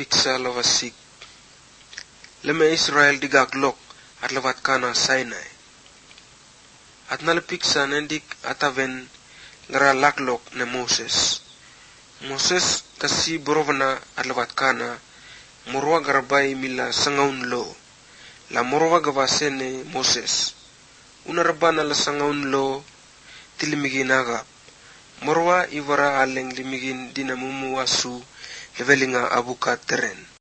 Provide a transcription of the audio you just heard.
piksa lavasik. Leme Israel digaglok at lavat kana Sinai. At nalapiksa nendik ataven lara laklok ne Moses. Moses kasi borovana at lavat kana morwa garbay mila sangaun lo. La morwa gavasene Moses. Unarabana la sangaun lo tilimigin agap. Morwa ivara aleng limigin dinamumuwasu levelinga abuka teren.